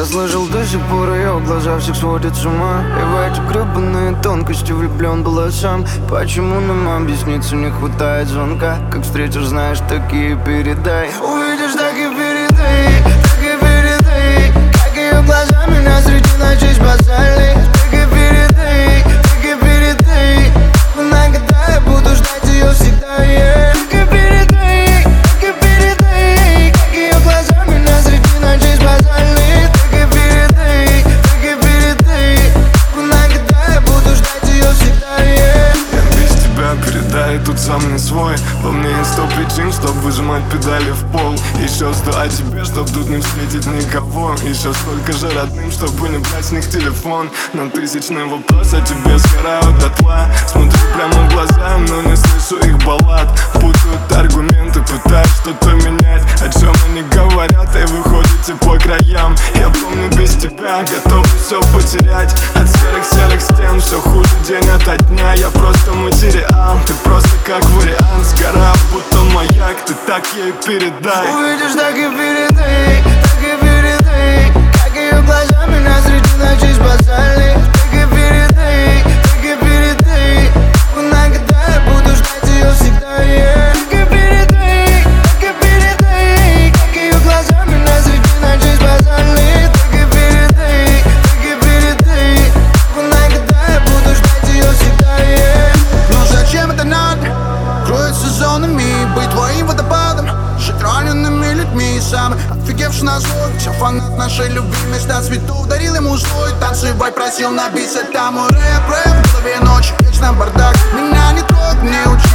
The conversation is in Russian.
слышал, до сих пор ее глаза всех сводят с ума. И в эти гребаные тонкости влюблен был сам. Почему нам объясниться не хватает звонка? Как встретишь, знаешь, так и передай. Увидишь, так и передай, так и передай. Как ее глаза меня среди ночей спасали. Так и передай, так и передай. Иногда я буду ждать ее всегда, yeah. Так и передай, так и передай. Как ее глаза меня среди ночей спасали. Так и передай, так и передай. Иногда я буду ждать ее всегда, yeah. Я без тебя передай, тут сам не свой. Во мне есть 100 причин, чтоб выжимать педали в пол. Еще 100 о тебе, чтоб тут не встретить никого. Еще столько же родным, чтобы не брать с них телефон. На тысячный вопрос о тебе сгораю дотла. Смотрю прямо в глаза, но не слышу их баллад. Путают аргументы, пытаюсь что-то менять. О чем они говорят, и выходите по краям. Я помню, без тебя готов все потерять. От серых стен все хуже день ото дня. Я просто материал, ты просто как вариант. Сгораю, будто маяк, ты так ей передай. Увидишь, так и передай, так и передай. Как ее глаза меня среди ночей спасали. Так и передай, так и передай. Иногда я буду ждать ее всегда, yeah. Так и передай, так и передай. Как ее глаза меня среди ночей спасали. Так и передай, так и передай. Иногда я буду ждать ее всегда, yeah. Ну зачем это надо? Кроет сезонами, быть твоим водопадом, жить ранеными людьми, самый офигевший на злой. Все фанат нашей любви, места цветов дарил ему злой. Танцевать просил на бис, это мой рэп, в голове ночи, вечно бардак. Меня не трогай, не учи